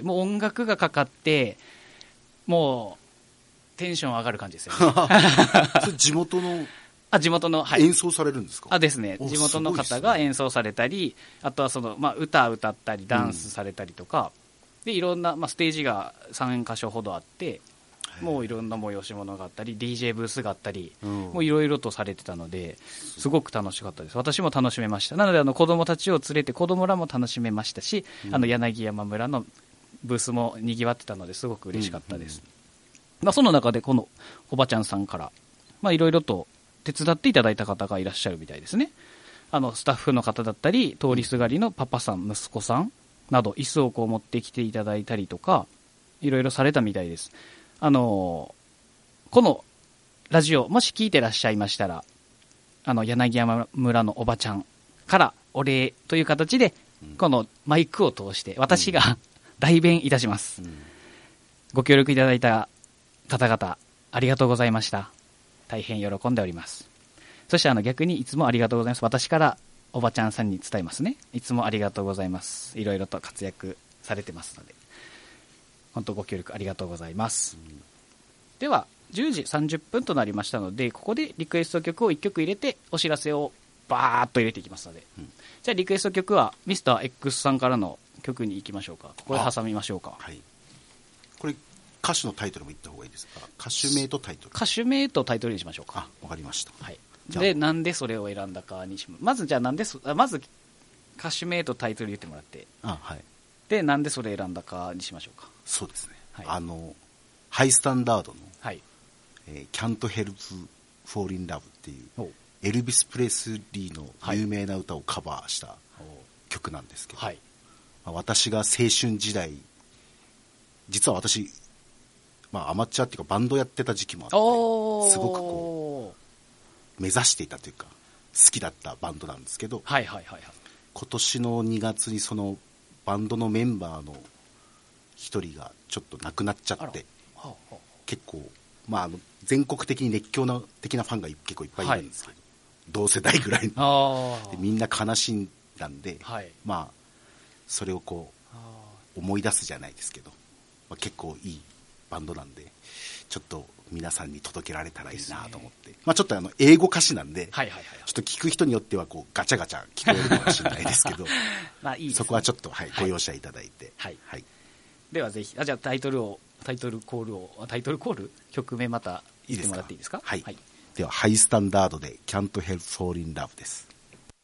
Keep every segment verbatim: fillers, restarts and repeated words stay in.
で、もう音楽がかかってもうテンション上がる感じですよねそれ地元のあ地元の、はい、 演奏されるんですか？ あですね、地元の方が演奏されたり、あとはその、まあ、歌歌ったりダンスされたりとか、うん、でいろんな、まあ、ステージがさんかしょほどあって、もういろんな催し物があったり ディージェー ブースがあったり、うん、もういろいろとされてたのですごく楽しかったです。私も楽しめました。なのであの子供たちを連れて子供らも楽しめましたし、うん、あの柳山村のブースもにぎわってたのですごく嬉しかったです、うんうん、まあ、その中でこのおばちゃんさんからいろいろと手伝っていただいた方がいらっしゃるみたいですね。あのスタッフの方だったり通りすがりのパパさん息子さんなど椅子をこう持ってきていただいたりとかいろいろされたみたいです。あのこのラジオもし聞いてらっしゃいましたらあの柳山村のおばちゃんからお礼という形でこのマイクを通して私が代弁いたします、うん、ご協力いただいた方々ありがとうございました。大変喜んでおります。そしてあの逆にいつもありがとうございます。私からおばちゃんさんに伝えますね。いつもありがとうございます。いろいろと活躍されてますので本当ご協力ありがとうございます、うん、ではじゅうじさんじゅっぷんとなりましたのでここでリクエスト曲をいっきょく入れてお知らせをバーッと入れていきますので、うん、じゃあリクエスト曲はミスター X さんからの曲に行きましょうか。ここで挟みましょうか。 はい、これ歌手のタイトルも言った方がいいですか？歌手名とタイトル。 歌手名とタイトルにしましょうか。 あ、わかりました。 はい。で、なんでそれを選んだかにしま、まずじゃあなんでそ、まず歌手名とタイトル言ってもらって、 あ、はい。 で、なんでそれ選んだかにしましょうか。 そうですね。はい、あのハイスタンダードの、 はい、 えー、Can't Help Fall in Love っていうエルビス・プレスリーの有名な歌をカバーした曲なんですけど、はい、まあ、私が青春時代、実は私まあ、アマチュアっていうかバンドやってた時期もあってすごくこう目指していたというか好きだったバンドなんですけど、 はいはいはいはい、 今年のにがつにそのバンドのメンバーの一人がちょっと亡くなっちゃって、はあはあ、結構、まあ、あの全国的に熱狂的なファンが結構いっぱいいるんですけど、はい、同世代ぐらいのでみんな悲しんだんで、はい、まあそれをこう思い出すじゃないですけど、まあ、結構いいバンドなんでちょっと皆さんに届けられたらいいなと思って、ね、まあ、ちょっとあの英語歌詞なんで、はいはいはい、ちょっと聞く人によってはこうガチャガチャ聞こえるかもしれないですけどまあいいですね、そこはちょっと、はい、ご容赦いただいて、はいはい、 ではぜひ、あ、じゃあタイトルをタイトルコールをタイトルコール曲名また言ってもらっていいですか？ はい、はい、ではハイスタンダードで Can't Help Fall in Love です。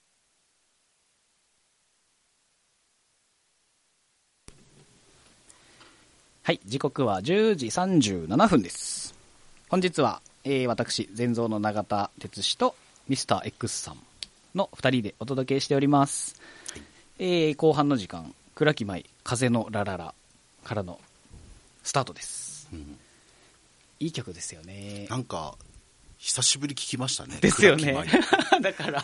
はい、時刻はじゅうじさんじゅうななふんです。本日は、えー、私前蔵の永田哲司とミスター X さんのふたりでお届けしております、はい、えー、後半の時間倉木舞風のラララからのスタートです、うん、いい曲ですよね。 なんか久しぶり聞きましたね。 ですよねだからい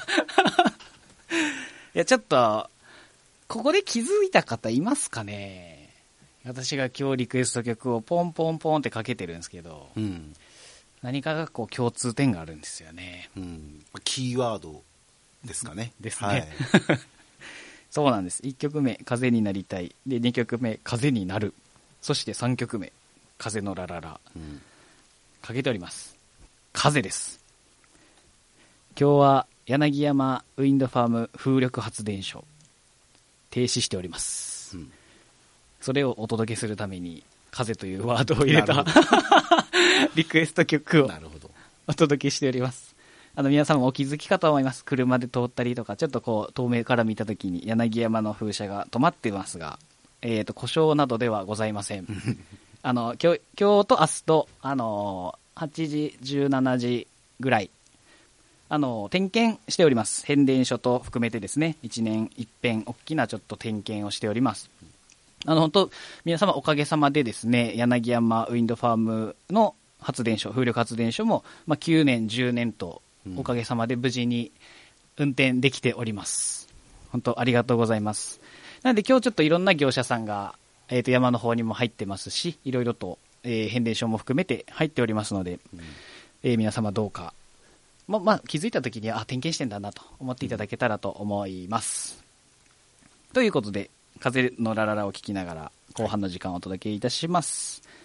やちょっとここで気づいた方いますかね。私が今日リクエスト曲をポンポンポンってかけてるんですけど、うん、何かがこう共通点があるんですよね、 うん、キーワードですかね。 ですね、はい、そうなんです。いっきょくめ風になりたいで、にきょくめ風になる、そしてさんきょくめ風のラララ、うん、かけております。風です。今日は柳山ウィンドファーム風力発電所停止しております、うん、それをお届けするために風というワードを入れたリクエスト曲をお届けしております。あの皆さんもお気づきかと思います。車で通ったりとかちょっとこう遠目から見たときに柳山の風車が止まっていますが、えーと故障などではございませんあの今日、今日と明日と、あのー、はちじじゅうしちじぐらいあの点検しております。変電所と含めてですね、いちねん一遍大きなちょっと点検をしております。あの本当皆様おかげさまでですね、柳山ウィンドファームの発電所、風力発電所も、まあ、きゅうねんじゅうねんとおかげさまで無事に運転できております。本当ありがとうございます。なので今日ちょっといろんな業者さんが、えー、と山の方にも入ってますし、いろいろと、えー、変電所も含めて入っておりますので、うん、えー、皆様どうかままあ、気づいたときにあ点検してんだなと思っていただけたらと思います、うん、ということで風のラララを聞きながら後半の時間をお届けいたします。